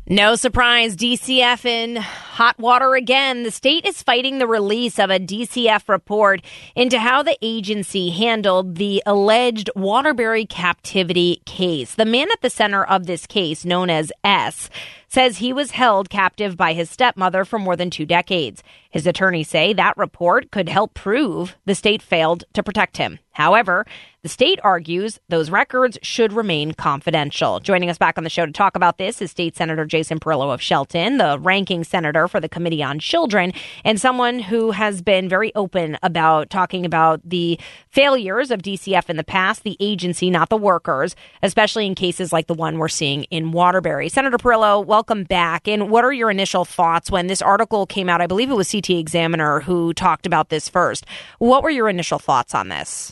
No surprise, DCF in hot water again. The state is fighting the release of a DCF report into how the agency handled the alleged Waterbury captivity case. The man at the center of this case, known as S, says he was held captive by his stepmother for more than 2 decades. His attorneys say that report could help prove the state failed to protect him. However, the state argues those records should remain confidential. Joining us back on the show to talk about this is State Senator Jason Perillo of Shelton, the ranking senator for the Committee on Children, and someone who has been very open about talking about the failures of DCF in the past, the agency, not the workers, especially in cases like the one we're seeing in Waterbury. Senator Perillo, welcome back. And what are your initial thoughts when this article came out? I believe it was CT Examiner who talked about this first. What were your initial thoughts on this?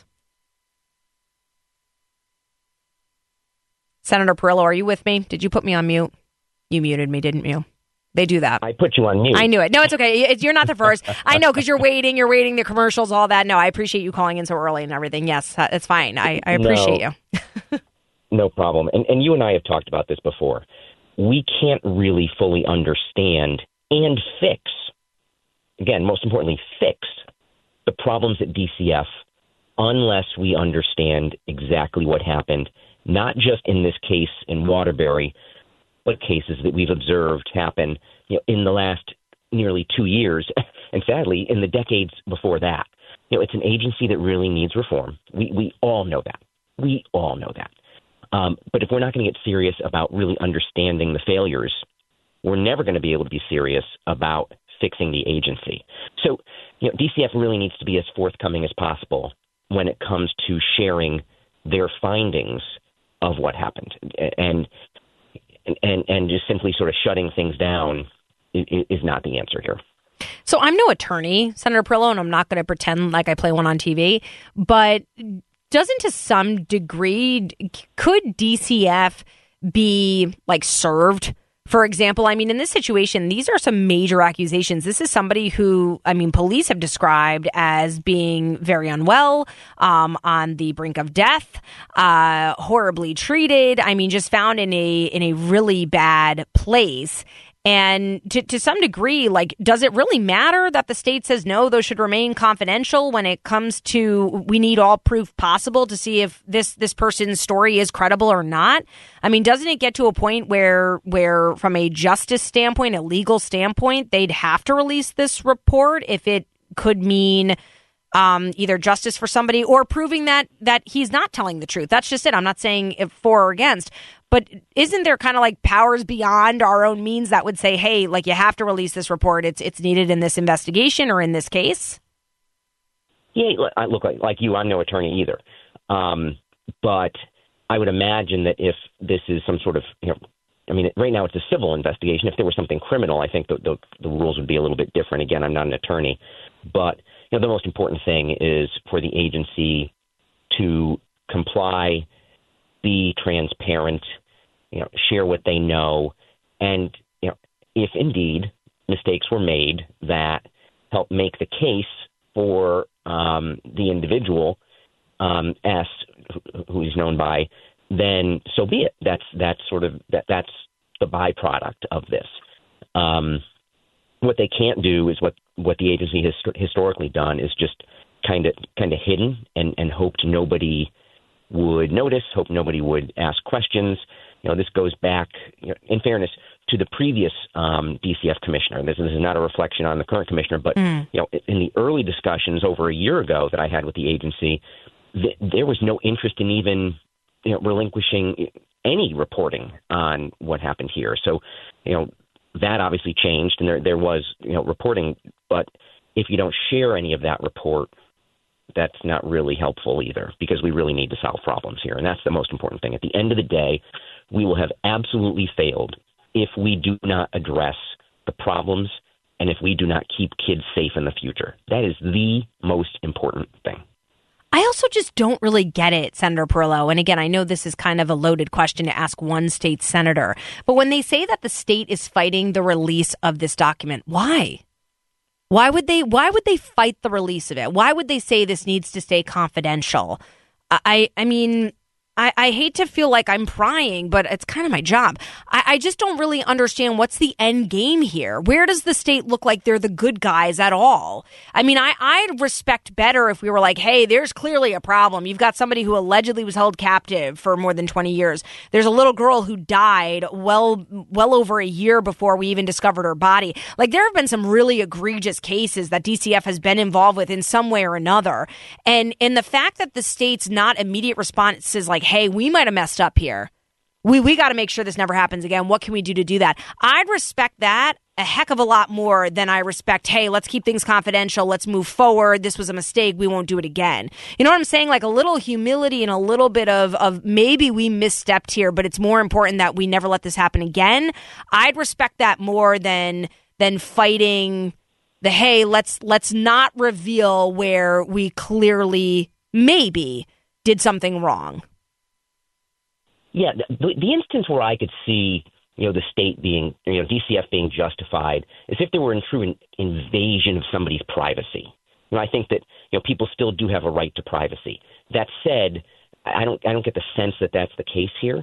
Senator Perillo, are you with me? Did you put me on mute? You muted me, didn't you? They do that. I put you on mute. I knew it. No, it's okay. You're not the first. I know, because you're waiting the commercials, all that. No, I appreciate you calling in so early and everything. Yes, it's fine. I appreciate you. No problem. And you and I have talked about this before. We can't really fully understand and fix, again, most importantly, fix the problems at DCF unless we understand exactly what happened, not just in this case in Waterbury, but cases that we've observed happen, in the last nearly 2 years, and sadly, in the decades before that. It's an agency that really needs reform. We all know that. We all know that. But if we're not going to get serious about really understanding the failures, we're never going to be able to be serious about fixing the agency. So, DCF really needs to be as forthcoming as possible when it comes to sharing their findings of what happened, and just simply sort of shutting things down is not the answer here. So I'm no attorney, Senator Perillo, and I'm not going to pretend like I play one on TV, but doesn't to some degree, could DCF be served? For example, in this situation, these are some major accusations. This is somebody who, police have described as being very unwell, on the brink of death, horribly treated. Just found in a really bad place. And to some degree, does it really matter that the state says, no, those should remain confidential when it comes to, we need all proof possible to see if this person's story is credible or not? Doesn't it get to a point where from a justice standpoint, a legal standpoint, they'd have to release this report if it could mean either justice for somebody or proving that he's not telling the truth? That's just it. I'm not saying if for or against. But isn't there kind of powers beyond our own means that would say, hey, you have to release this report. It's needed in this investigation or in this case? Yeah, I look like you. I'm no attorney either. But I would imagine that if this is some sort of, right now it's a civil investigation. If there was something criminal, I think the rules would be a little bit different. Again, I'm not an attorney. But the most important thing is for the agency to comply, be transparent, share what they know, and if indeed mistakes were made that help make the case for the individual S, who he's known by, then so be it. That's the byproduct of this. What they can't do is what the agency has historically done is just kind of hidden and hoped nobody would notice, hope nobody would ask questions. This goes back, in fairness, to the previous DCF commissioner. This is not a reflection on the current commissioner, but in the early discussions over a year ago that I had with the agency, there was no interest in even relinquishing any reporting on what happened here. So, that obviously changed, and there was reporting. But if you don't share any of that report, that's not really helpful either, because we really need to solve problems here. And that's the most important thing. At the end of the day, we will have absolutely failed if we do not address the problems and if we do not keep kids safe in the future. That is the most important thing. I also just don't really get it, Senator Perillo. And again, I know this is kind of a loaded question to ask one state senator, but when they say that the state is fighting the release of this document, why? Why would they fight the release of it? Why would they say this needs to stay confidential? I mean, I hate to feel like I'm prying, but it's kind of my job. I just don't really understand what's the end game here. Where does the state look like they're the good guys at all? I mean, I'd respect better if we were like, hey, there's clearly a problem. You've got somebody who allegedly was held captive for more than 20 years. There's a little girl who died well over a year before we even discovered her body. Like, there have been some really egregious cases that DCF has been involved with in some way or another. And the fact that the state's not immediate response is like, hey, we might have messed up here. We got to make sure this never happens again. What can we do to do that? I'd respect that a heck of a lot more than I respect, hey, let's keep things confidential. Let's move forward. This was a mistake. We won't do it again. You know what I'm saying? Like a little humility and a little bit of maybe we misstepped here, but it's more important that we never let this happen again. I'd respect that more than fighting the, hey, let's not reveal where we clearly maybe did something wrong. Yeah, the instance where I could see, the state being, DCF being justified is if there were a true invasion of somebody's privacy. I think that, people still do have a right to privacy. That said, I don't get the sense that that's the case here.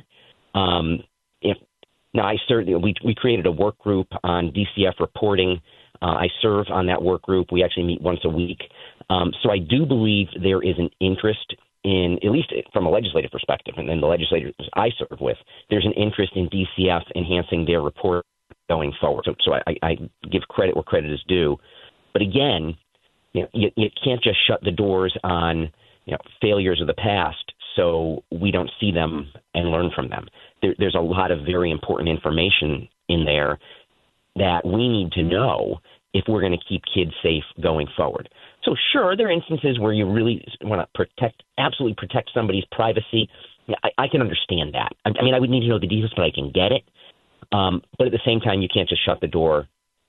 We created a work group on DCF reporting. I serve on that work group. We actually meet once a week. So I do believe there is an interest in, at least from a legislative perspective, and then the legislators I serve with, there's an interest in DCF enhancing their report going forward. So I give credit where credit is due. But again, you can't just shut the doors on failures of the past so we don't see them and learn from them. There's a lot of very important information in there that we need to know if we're going to keep kids safe going forward. So sure, there are instances where you really want to absolutely protect somebody's privacy. I can understand that. I mean, I would need to know the details, but I can get it. But at the same time, you can't just shut the door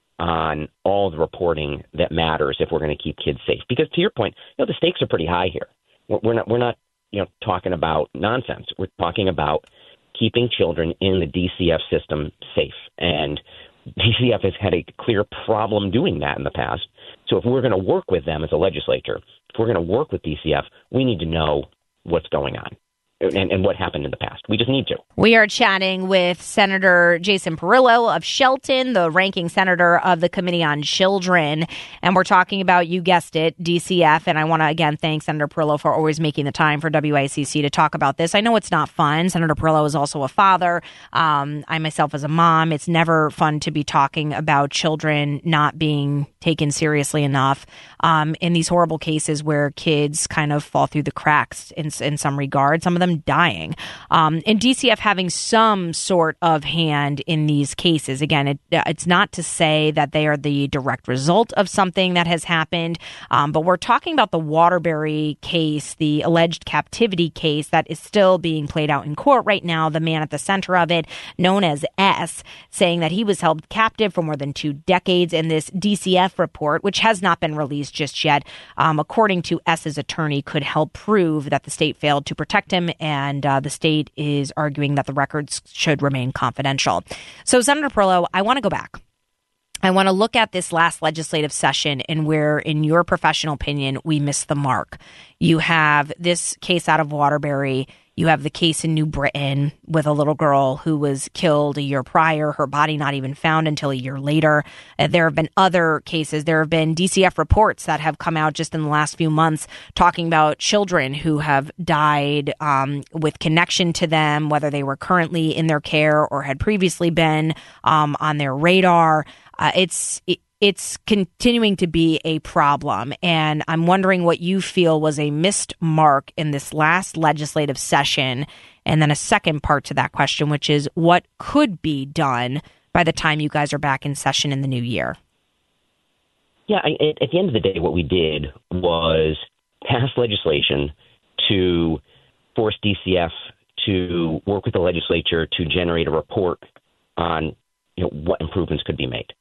on all the reporting that matters if we're going to keep kids safe. Because to your point, the stakes are pretty high here. We're not talking about nonsense. We're talking about keeping children in the DCF system safe. And DCF has had a clear problem doing that in the past. So if we're going to work with them as a legislature, if we're going to work with DCF, we need to know what's going on and what happened in the past. We just need to. We are chatting with Senator Jason Perillo of Shelton, the ranking senator of the Committee on Children. And we're talking about, you guessed it, DCF. And I want to, again, thank Senator Perillo for always making the time for WICC to talk about this. I know it's not fun. Senator Perillo is also a father. I myself as a mom, it's never fun to be talking about children not being taken seriously enough in these horrible cases where kids kind of fall through the cracks in some regard, some of them dying. And DCF having some sort of hand in these cases. Again, it's not to say that they are the direct result of something that has happened, but we're talking about the Waterbury case, the alleged captivity case that is still being played out in court right now. The man at the center of it, known as S, saying that he was held captive for more than 2 decades, and this DCF report, which has not been released just yet, according to S's attorney, could help prove that the state failed to protect him, and the state is arguing that the records should remain confidential. So, Senator Perillo, I want to go back. I want to look at this last legislative session and where, in your professional opinion, we missed the mark. You have this case out of Waterbury. You have the case in New Britain with a little girl who was killed a year prior, her body not even found until a year later. There have been other cases. There have been DCF reports that have come out just in the last few months talking about children who have died with connection to them, whether they were currently in their care or had previously been on their radar. It's continuing to be a problem, and I'm wondering what you feel was a missed mark in this last legislative session, and then a second part to that question, which is what could be done by the time you guys are back in session in the new year. Yeah, at the end of the day, what we did was pass legislation to force DCF to work with the legislature to generate a report on what improvements could be made.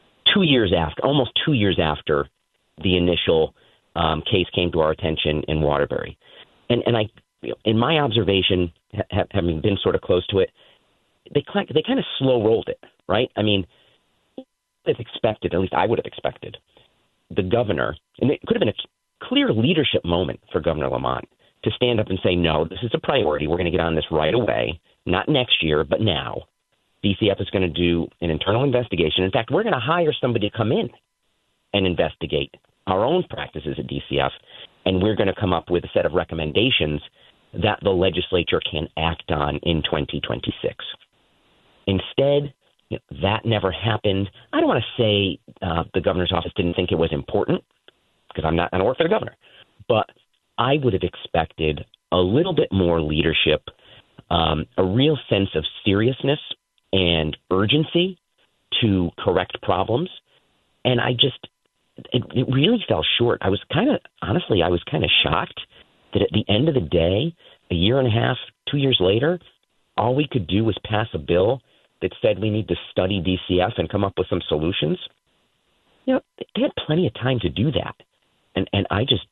Almost 2 years after the initial case came to our attention in Waterbury. And I, in my observation, having been sort of close to it, they kind of slow rolled it, right? I mean, as expected, at least I would have expected, the governor, and it could have been a clear leadership moment for Governor Lamont to stand up and say, no, this is a priority. We're going to get on this right away, not next year, but now. DCF is going to do an internal investigation. In fact, we're going to hire somebody to come in and investigate our own practices at DCF, and we're going to come up with a set of recommendations that the legislature can act on in 2026. Instead, that never happened. I don't want to say the governor's office didn't think it was important, because I don't work for the governor, but I would have expected a little bit more leadership, a real sense of seriousness and urgency to correct problems. And it really fell short. I was kind of shocked that at the end of the day, a year and a half, 2 years later, all we could do was pass a bill that said we need to study DCF and come up with some solutions. They had plenty of time to do that. And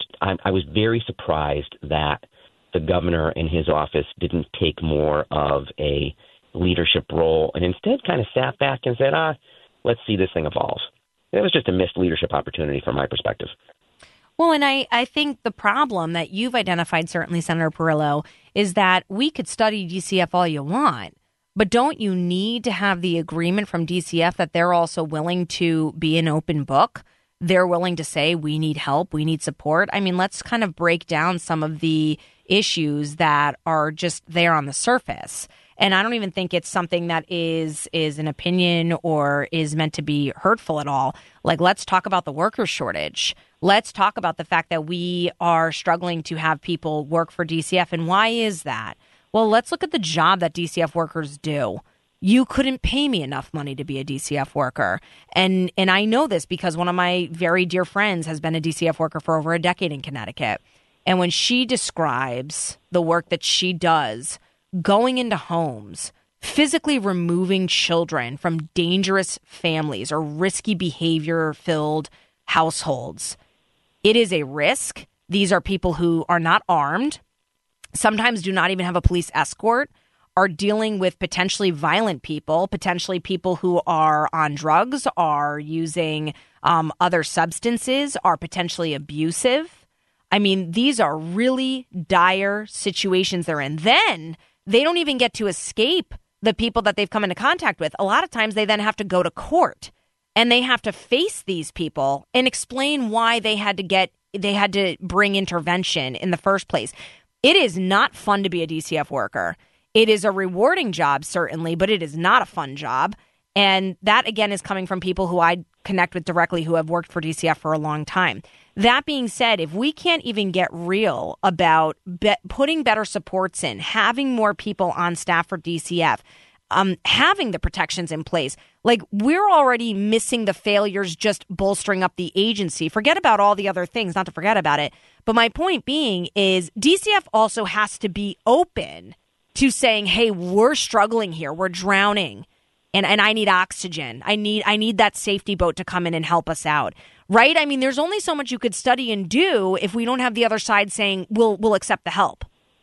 I was very surprised that the governor and his office didn't take more of a leadership role and instead kind of sat back and said, let's see this thing evolve. It was just a missed leadership opportunity from my perspective. Well, and I think the problem that you've identified, certainly, Senator Perillo, is that we could study DCF all you want, but don't you need to have the agreement from DCF that they're also willing to be an open book? They're willing to say, we need help, we need support. I mean, let's kind of break down some of the issues that are just there on the surface. And I don't even think it's something that is an opinion or is meant to be hurtful at all. Like, let's talk about the worker shortage. Let's talk about the fact that we are struggling to have people work for DCF. And why is that? Well, let's look at the job that DCF workers do. You couldn't pay me enough money to be a DCF worker. And I know this because one of my very dear friends has been a DCF worker for over a decade in Connecticut. And when she describes the work that she does, going into homes, physically removing children from dangerous families or risky behavior-filled households, it is a risk. These are people who are not armed, sometimes do not even have a police escort, are dealing with potentially violent people, potentially people who are on drugs, are using other substances, are potentially abusive. I mean, these are really dire situations they're in. Then they don't even get to escape the people that they've come into contact with. A lot of times they then have to go to court and they have to face these people and explain why they had to bring intervention in the first place. It is not fun to be a DCF worker. It is a rewarding job, certainly, but it is not a fun job. And that, again, is coming from people who I connect with directly who have worked for DCF for a long time. That being said, if we can't even get real about putting better supports in, having more people on staff for DCF, having the protections in place, like we're already missing the failures just bolstering up the agency. Forget about all the other things, not to forget about it. But my point being is DCF also has to be open to saying, hey, we're struggling here. We're drowning. And I need oxygen. I need that safety boat to come in and help us out. Right? I mean, there's only so much you could study and do if we don't have the other side saying we'll accept the help.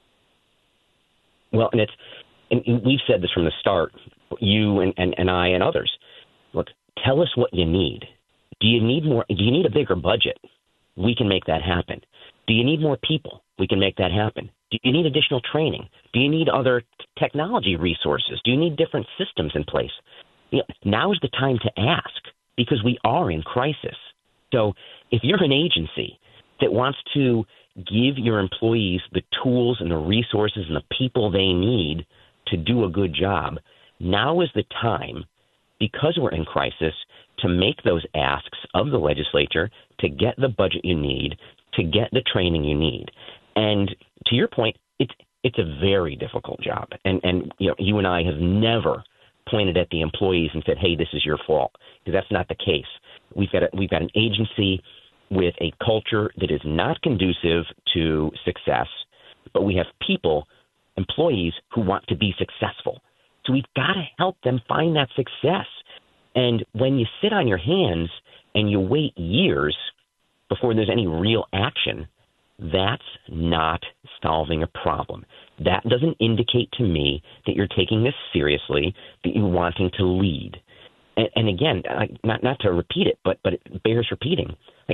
Well, and we've said this from the start, you and I and others. Look, tell us what you need. Do you need more? Do you need a bigger budget? We can make that happen. Do you need more people? We can make that happen. Do you need additional training? Do you need other technology resources? Do you need different systems in place? Now is the time to ask because we are in crisis. So if you're an agency that wants to give your employees the tools and the resources and the people they need to do a good job, now is the time, because we're in crisis, to make those asks of the legislature to get the budget you need, to get the training you need. And to your point, it's a very difficult job. And you and I have never pointed at the employees and said, hey, this is your fault, because that's not the case. We've got an agency with a culture that is not conducive to success, but we have people, employees, who want to be successful. So we've got to help them find that success. And when you sit on your hands and you wait years before there's any real action, that's not solving a problem. That doesn't indicate to me that you're taking this seriously, that you're wanting to lead. And again, not to repeat it, but it bears repeating. Like,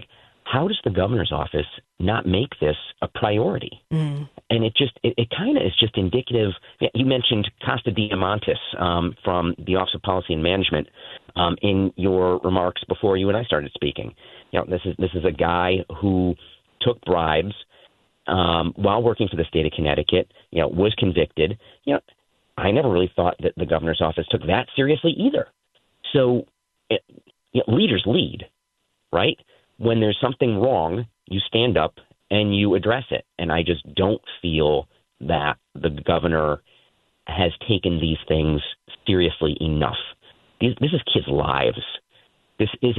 how does the governor's office not make this a priority? And it kind of is just indicative. You mentioned Costa Diamantis from the Office of Policy and Management in your remarks before you and I started speaking. This is a guy who took bribes while working for the state of Connecticut. Was convicted. I never really thought that the governor's office took that seriously either. So leaders lead, right? When there's something wrong, you stand up and you address it. And I just don't feel that the governor has taken these things seriously enough. This is kids' lives. This is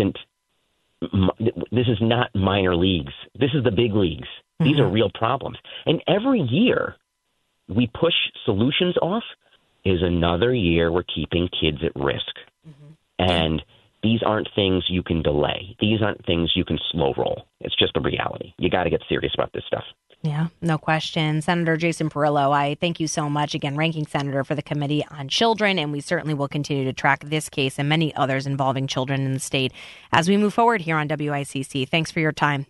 not minor leagues. This is the big leagues. These are real problems. And every year we push solutions off is another year we're keeping kids at risk. And these aren't things you can delay. These aren't things you can slow roll. It's just a reality. You got to get serious about this stuff. Yeah, no question. Senator Jason Perillo, I thank you so much. Again, ranking senator for the Committee on Children, and we certainly will continue to track this case and many others involving children in the state as we move forward here on WICC. Thanks for your time.